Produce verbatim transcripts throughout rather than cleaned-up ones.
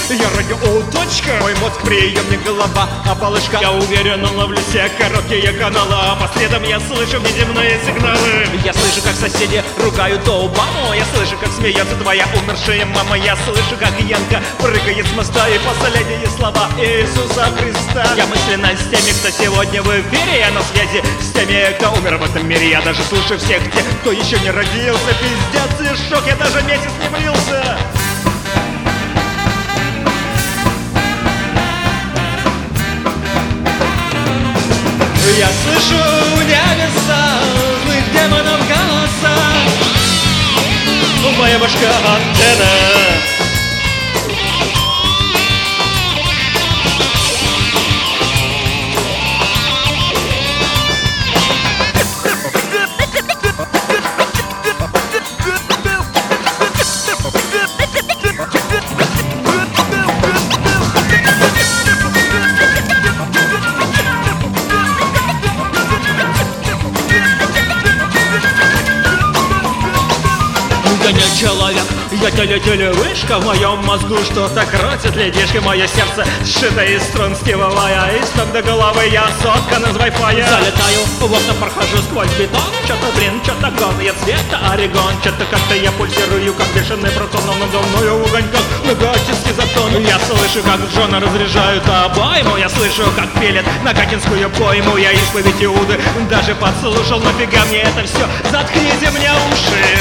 Я радио точка. Мой мозг приемник, голова оболочка. Я уверенно ловлю все короткие каналы, а по средам я слышу внеземные сигналы. Я слышу, как соседи ругают Обаму. Я слышу, как смеется твоя умершая мама. Я слышу, как Янка прыгает с моста. И последние слова Иисуса Христа. Я мысленно с теми, кто сегодня в эфире. Я на связи с теми, кто умер в этом мире. Я даже слушаю всех тех, кто еще не родился. Пиздец и шок, я даже месяц не влился. Я слышу в небесах злых демонов голоса. Моя башка антенна. Я не человек, я теле-телевышка. В моем мозгу что-то крутит ледишки. Мое сердце сшито из струн стивовая. Из ног до головы я соткан из вай-фая. Залетаю в окна, прохожу сквозь бетон. Что-то, блин, что-то горное цвета Орегон. Что-то как-то я пульсирую, как бешеный протон. Надо мною в огоньках многочистый затон. Я слышу, как Джона разряжают обойму. Я слышу, как пилят на Катинскую пойму. Я исповедь Иуды даже подслушал. Нафига мне это все? Заткните мне уши.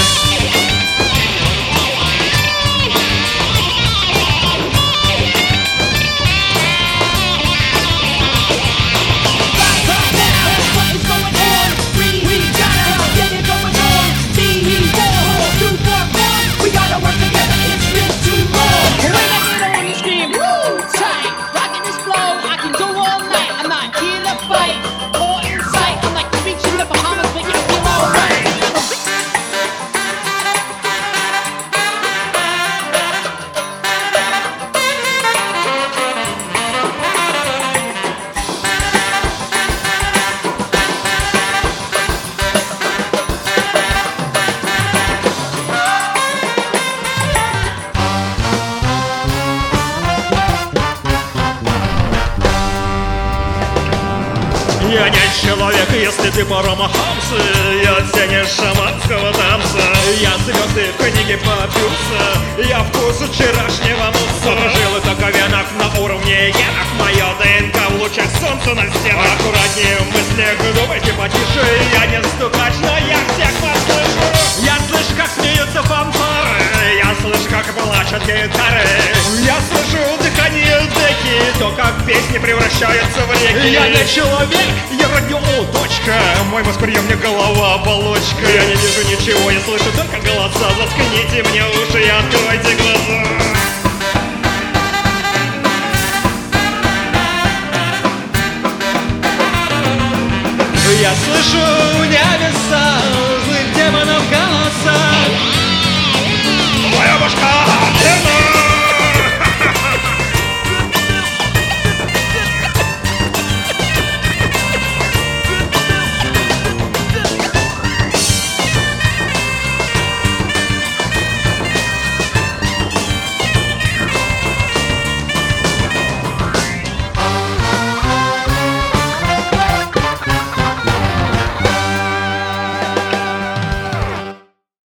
Я не человек, если ты парамахамсы. Я тени шаманского танца. Я звезды в книге Папюса. Я вкус вчерашнего мусора. Жил это венок на уровне генов. Моя ДНК в лучах солнца на стенах. Аккуратнее в мыслях, думайте потише. Я не стукач, но я всех вас слышу. Я слышу, как смеются фанфары. Я слышу, как плачут гитары. Я слышу дыхание деки. То, как песни превращаются в реки. Я не человек, я радио точка. Мой восприемник, голова оболочка. Я не вижу ничего, я слышу только голоса. Заткните мне уши и откройте глаза. Я слышу в небе